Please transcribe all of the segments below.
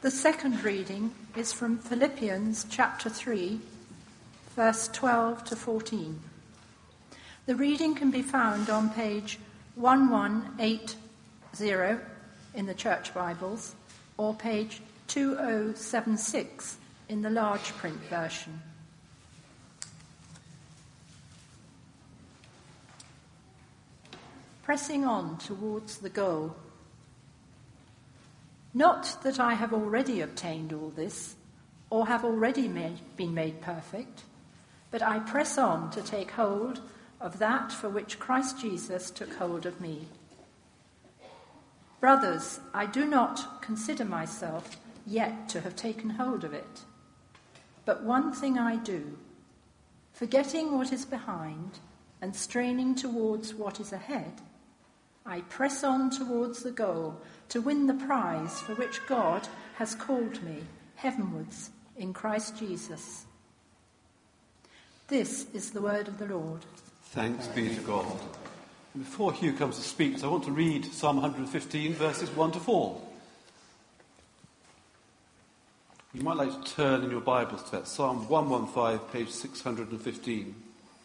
The second reading is from Philippians chapter 3, verse 12 to 14. The reading can be found on page 1180 in the Church Bibles or page 2076 in the large print version. Pressing on towards the goal. Not that I have already obtained all this, or have already been made perfect, but I press on to take hold of that for which Christ Jesus took hold of me. Brothers, I do not consider myself yet to have taken hold of it. But one thing I do, forgetting what is behind and straining towards what is ahead, I press on towards the goal to win the prize for which God has called me heavenwards in Christ Jesus. This is the word of the Lord. Thanks be to God. Before Hugh comes to speak, I want to read Psalm 115, verses 1 to 4. You might like to turn in your Bibles to that. Psalm 115, page 615.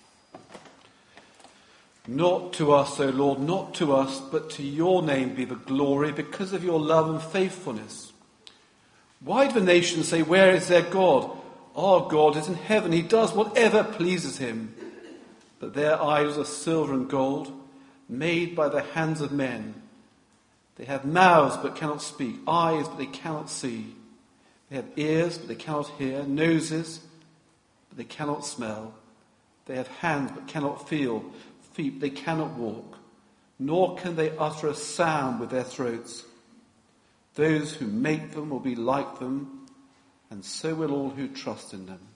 Not to us, O Lord, not to us, but to your name be the glory because of your love and faithfulness. Why do the nations say, where is their God? Our God is in heaven. He does whatever pleases him. But their idols are silver and gold, made by the hands of men. They have mouths but cannot speak, eyes but they cannot see. They have ears but they cannot hear, noses but they cannot smell. They have hands but cannot feel, feet they cannot walk, nor can they utter a sound with their throats. Those who make them will be like them, and so will all who trust in them.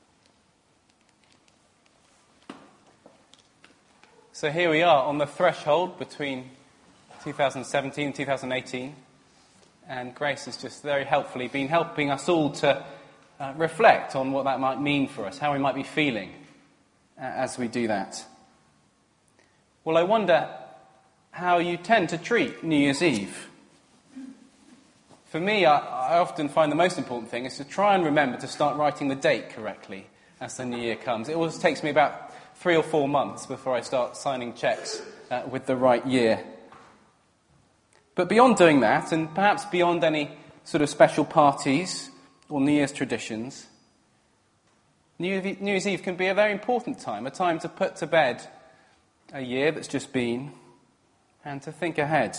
So here we are on the threshold between 2017 and 2018, and Grace has just very helpfully been helping us all to reflect on what that might mean for us, how we might be feeling as we do that. Well, I wonder how you tend to treat New Year's Eve. For me, I often find the most important thing is to try and remember to start writing the date correctly as the new year comes. It always takes me about 3 or 4 months before I start signing cheques with the right year. But beyond doing that, and perhaps beyond any sort of special parties or New Year's traditions, New Year's Eve can be a very important time, a time to put to bed a year that's just been and to think ahead.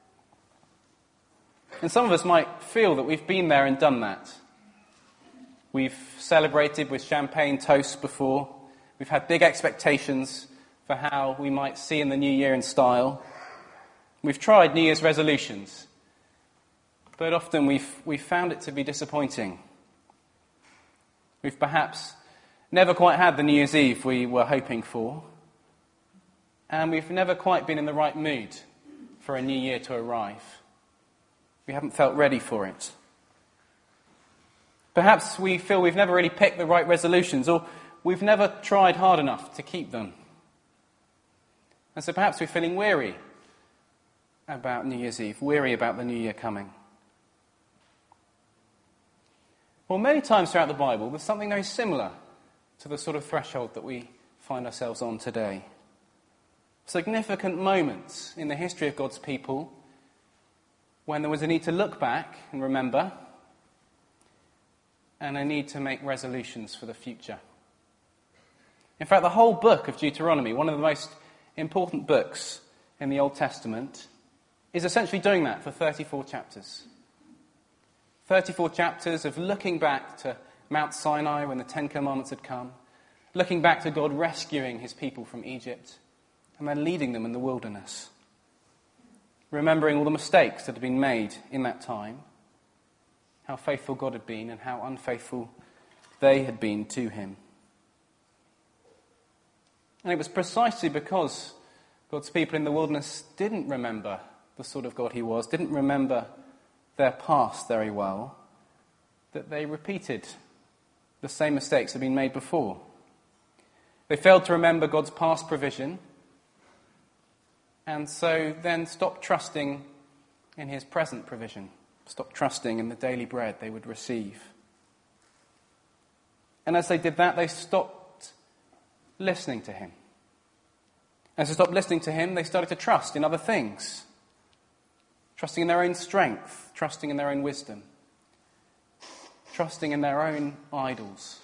And some of us might feel that we've been there and done that. We've celebrated with champagne toasts before. We've had big expectations for how we might see in the new year in style. We've tried New Year's resolutions, but often we've found it to be disappointing. We've perhaps never quite had the New Year's Eve we were hoping for, and we've never quite been in the right mood for a new year to arrive. We haven't felt ready for it. Perhaps we feel we've never really picked the right resolutions, or we've never tried hard enough to keep them. And so perhaps we're feeling weary about New Year's Eve, weary about the new year coming. Well, many times throughout the Bible, there's something very similar to the sort of threshold that we find ourselves on today. Significant moments in the history of God's people when there was a need to look back and remember, and a need to make resolutions for the future. In fact, the whole book of Deuteronomy, one of the most important books in the Old Testament, is essentially doing that for 34 chapters. 34 chapters of looking back to Mount Sinai when the Ten Commandments had come, looking back to God rescuing his people from Egypt, and then leading them in the wilderness. Remembering all the mistakes that had been made in that time, how faithful God had been and how unfaithful they had been to him. And it was precisely because God's people in the wilderness didn't remember the sort of God he was, didn't remember their past very well, that they repeated the same mistakes that had been made before. They failed to remember God's past provision, and so then stopped trusting in his present provision, stopped trusting in the daily bread they would receive. And as they did that, they stopped listening to him. As they stopped listening to him, they started to trust in other things. Trusting in their own strength, trusting in their own wisdom, trusting in their own idols.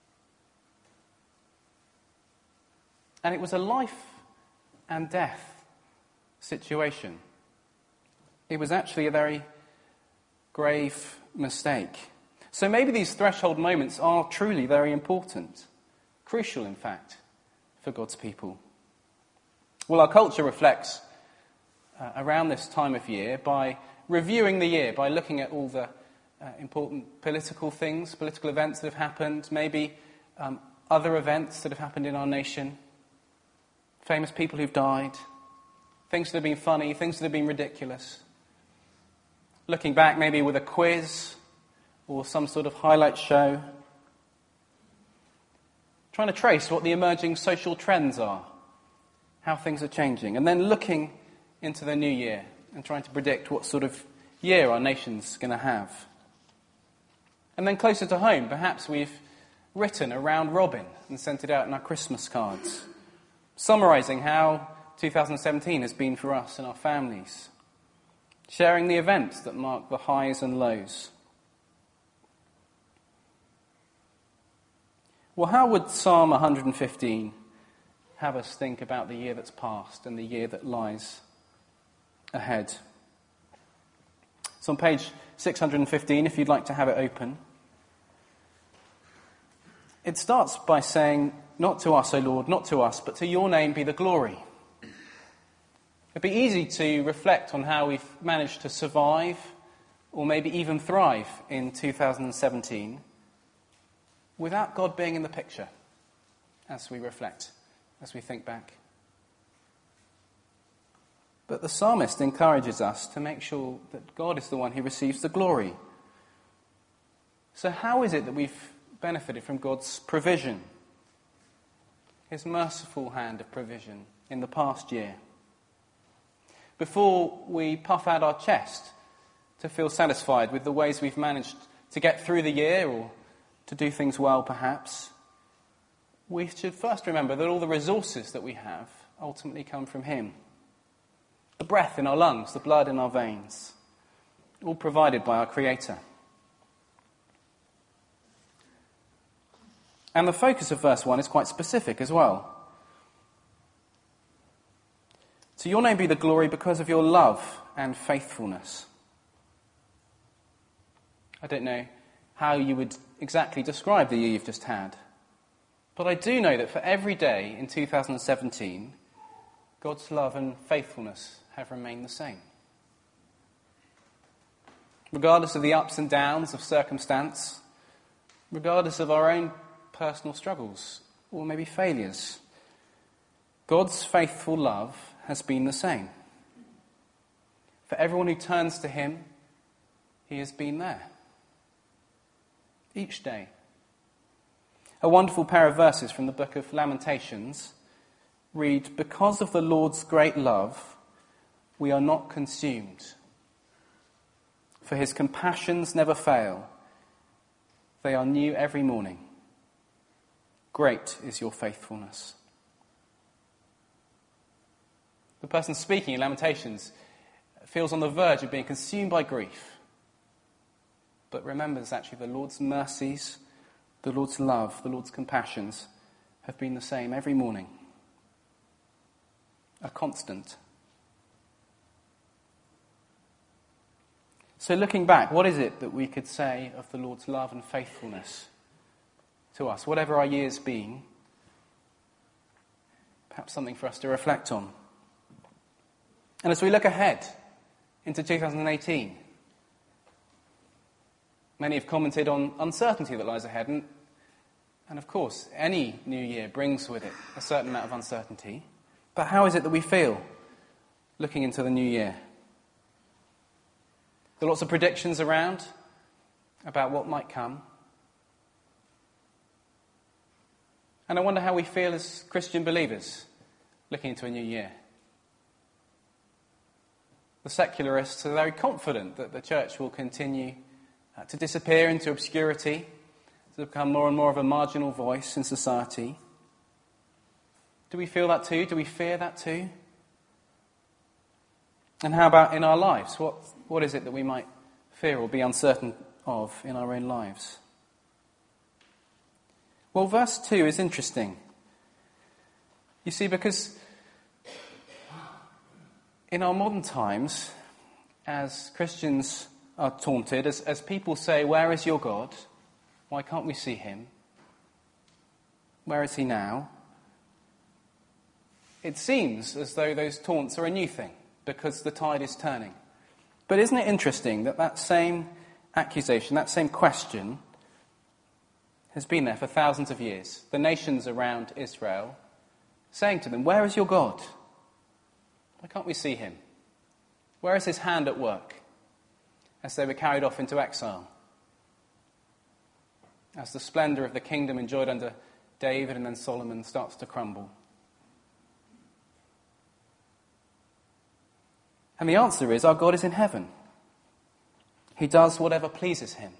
And it was a life and death situation. It was actually a very grave mistake. So maybe these threshold moments are truly very important, crucial in fact, for God's people. Well, our culture reflects around this time of year by reviewing the year, by looking at all the important political things, political events that have happened, maybe other events that have happened in our nation, famous people who've died, things that have been funny, things that have been ridiculous. Looking back maybe with a quiz or some sort of highlight show. Trying to trace what the emerging social trends are, how things are changing, and then looking into the new year and trying to predict what sort of year our nation's going to have. And then closer to home, perhaps we've written a round robin and sent it out in our Christmas cards, summarising how 2017 has been for us and our families, sharing the events that mark the highs and lows. Well, how would Psalm 115 have us think about the year that's passed and the year that lies ahead? It's on page 615, if you'd like to have it open. It starts by saying, "Not to us, O Lord, not to us, but to your name be the glory." It'd be easy to reflect on how we've managed to survive, or maybe even thrive, in 2017, without God being in the picture, as we reflect, as we think back. But the psalmist encourages us to make sure that God is the one who receives the glory. So how is it that we've benefited from God's provision, his merciful hand of provision in the past year? Before we puff out our chest to feel satisfied with the ways we've managed to get through the year or to do things well perhaps, we should first remember that all the resources that we have ultimately come from him. The breath in our lungs, the blood in our veins, all provided by our Creator. And the focus of verse 1 is quite specific as well. To your name be the glory because of your love and faithfulness. I don't know how you would exactly describe the year you've just had, but I do know that for every day in 2017, God's love and faithfulness have remained the same. Regardless of the ups and downs of circumstance, regardless of our own personal struggles or maybe failures, God's faithful love has been the same. For everyone who turns to him, he has been there. Each day. A wonderful pair of verses from the book of Lamentations read, "Because of the Lord's great love, we are not consumed. For his compassions never fail. They are new every morning. Great is your faithfulness." The person speaking in Lamentations feels on the verge of being consumed by grief, but remembers actually the Lord's mercies, the Lord's love, the Lord's compassions have been the same every morning. A constant. So looking back, what is it that we could say of the Lord's love and faithfulness to us, whatever our year's been? Perhaps something for us to reflect on. And as we look ahead into 2018, many have commented on uncertainty that lies ahead, and of course, any new year brings with it a certain amount of uncertainty. But how is it that we feel looking into the new year? There are lots of predictions around about what might come. And I wonder how we feel as Christian believers looking into a new year. The secularists are very confident that the church will continue to disappear into obscurity, to become more and more of a marginal voice in society. Do we feel that too? Do we fear that too? And how about in our lives? What is it that we might fear or be uncertain of in our own lives? Well, verse 2 is interesting. You see, because in our modern times, as Christians are taunted, as people say, "Where is your God? Why can't we see him? Where is he now?" It seems as though those taunts are a new thing, because the tide is turning. But isn't it interesting that that same accusation, that same question, has been there for thousands of years? The nations around Israel saying to them, "Where is your God? Why can't we see him? Where is his hand at work?" As they were carried off into exile. As the splendour of the kingdom enjoyed under David and then Solomon starts to crumble. And the answer is, our God is in heaven. He does whatever pleases him.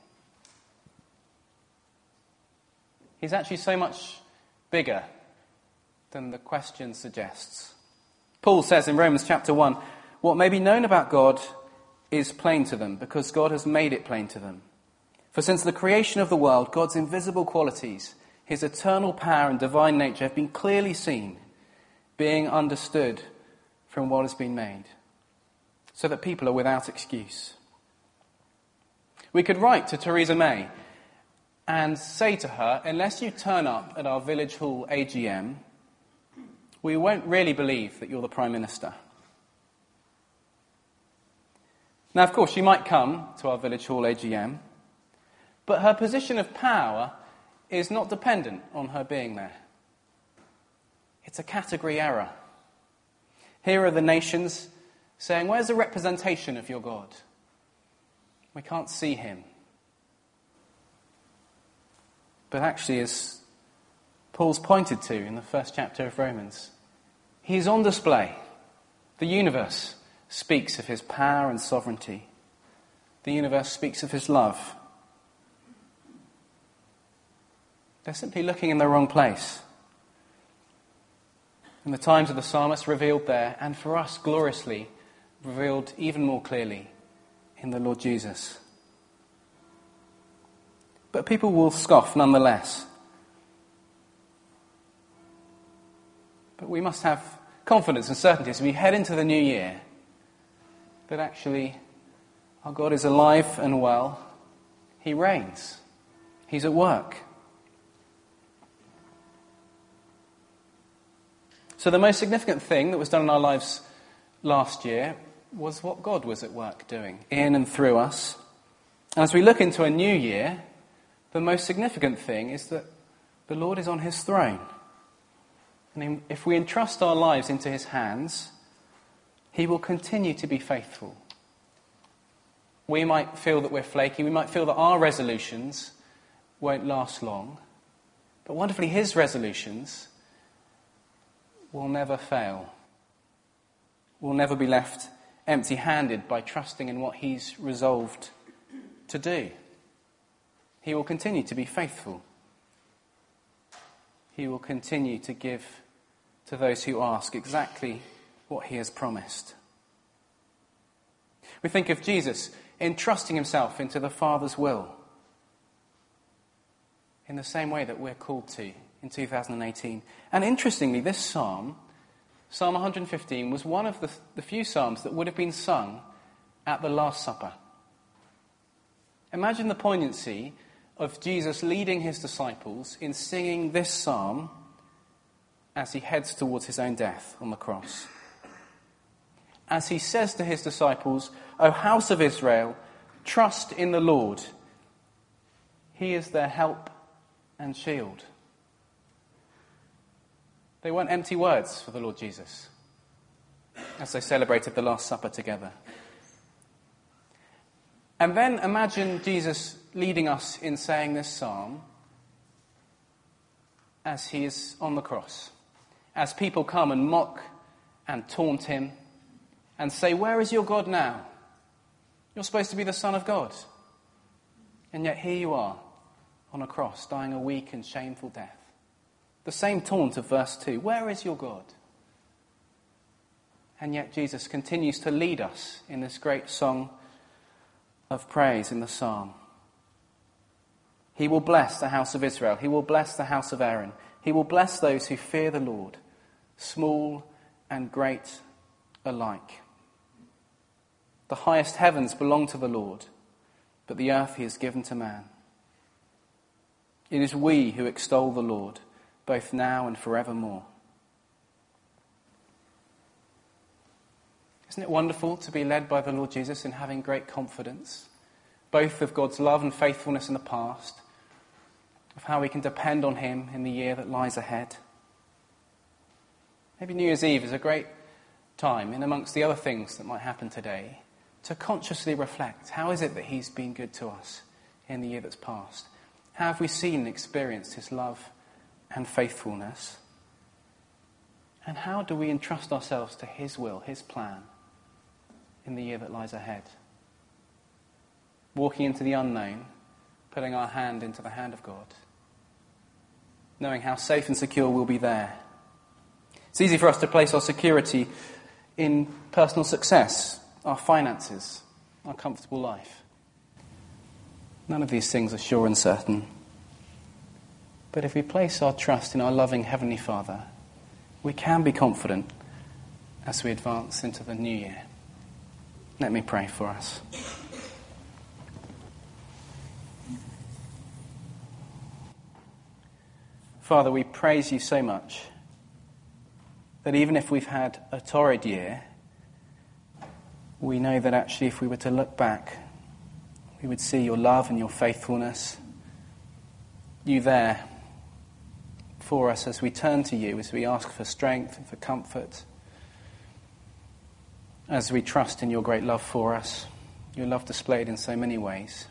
He's actually so much bigger than the question suggests. Paul says in Romans chapter 1, "What may be known about God is plain to them, because God has made it plain to them. For since the creation of the world, God's invisible qualities, his eternal power and divine nature have been clearly seen, being understood from what has been made, so that people are without excuse." We could write to Theresa May and say to her, "Unless you turn up at our village hall AGM, we won't really believe that you're the Prime Minister." Now, of course, she might come to our village hall AGM, but her position of power is not dependent on her being there. It's a category error. Here are the nations saying, "Where's the representation of your God? We can't see him." But actually, as Paul's pointed to in the first chapter of Romans, he's on display. The universe speaks of his power and sovereignty. The universe speaks of his love. They're simply looking in the wrong place. And the times of the psalmist revealed there, and for us gloriously revealed even more clearly in the Lord Jesus. But people will scoff nonetheless. But we must have confidence and certainty as we head into the new year that actually our God is alive and well. He reigns. He's at work. So the most significant thing that was done in our lives last year was what God was at work doing in and through us. And as we look into a new year, the most significant thing is that the Lord is on his throne. And if we entrust our lives into his hands, he will continue to be faithful. We might feel that we're flaky. We might feel that our resolutions won't last long. But wonderfully, his resolutions will never fail. We'll never be left empty-handed by trusting in what he's resolved to do. He will continue to be faithful. He will continue to give to those who ask exactly what he has promised. We think of Jesus entrusting himself into the Father's will in the same way that we're called to in 2018. And interestingly, this psalm, Psalm 115, was one of the few psalms that would have been sung at the Last Supper. Imagine the poignancy of Jesus leading his disciples in singing this psalm as he heads towards his own death on the cross. As he says to his disciples, "O house of Israel, trust in the Lord. He is their help and shield." They weren't empty words for the Lord Jesus as they celebrated the Last Supper together. And then imagine Jesus leading us in saying this psalm as he is on the cross. As people come and mock and taunt him, and say, where is your God now? You're supposed to be the Son of God. And yet here you are on a cross, dying a weak and shameful death. The same taunt of verse 2. Where is your God? And yet Jesus continues to lead us in this great song of praise in the psalm. He will bless the house of Israel. He will bless the house of Aaron. He will bless those who fear the Lord, small and great alike. The highest heavens belong to the Lord, but the earth he has given to man. It is we who extol the Lord, both now and forevermore. Isn't it wonderful to be led by the Lord Jesus in having great confidence, both of God's love and faithfulness in the past, of how we can depend on him in the year that lies ahead? Maybe New Year's Eve is a great time, in amongst the other things that might happen today, to consciously reflect, how is it that he's been good to us in the year that's passed? How have we seen and experienced his love and faithfulness? And how do we entrust ourselves to his will, his plan, in the year that lies ahead? Walking into the unknown, putting our hand into the hand of God, knowing how safe and secure we'll be there. It's easy for us to place our security in personal success, our finances, our comfortable life. None of these things are sure and certain. But if we place our trust in our loving Heavenly Father, we can be confident as we advance into the new year. Let me pray for us. Father, we praise you so much that even if we've had a torrid year, we know that actually if we were to look back, we would see your love and your faithfulness, you there for us as we turn to you, as we ask for strength and for comfort, as we trust in your great love for us, your love displayed in so many ways.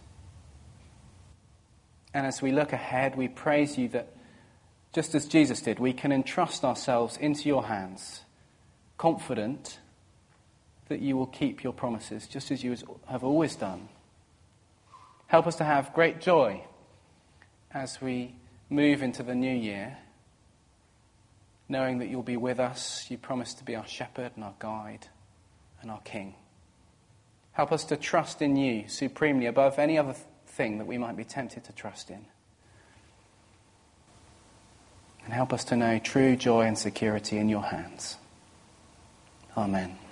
And as we look ahead, we praise you that just as Jesus did, we can entrust ourselves into your hands, confident that you will keep your promises, just as you have always done. Help us to have great joy as we move into the new year, knowing that you'll be with us. You promise to be our shepherd and our guide and our king. Help us to trust in you supremely above any other thing that we might be tempted to trust in. And help us to know true joy and security in your hands. Amen.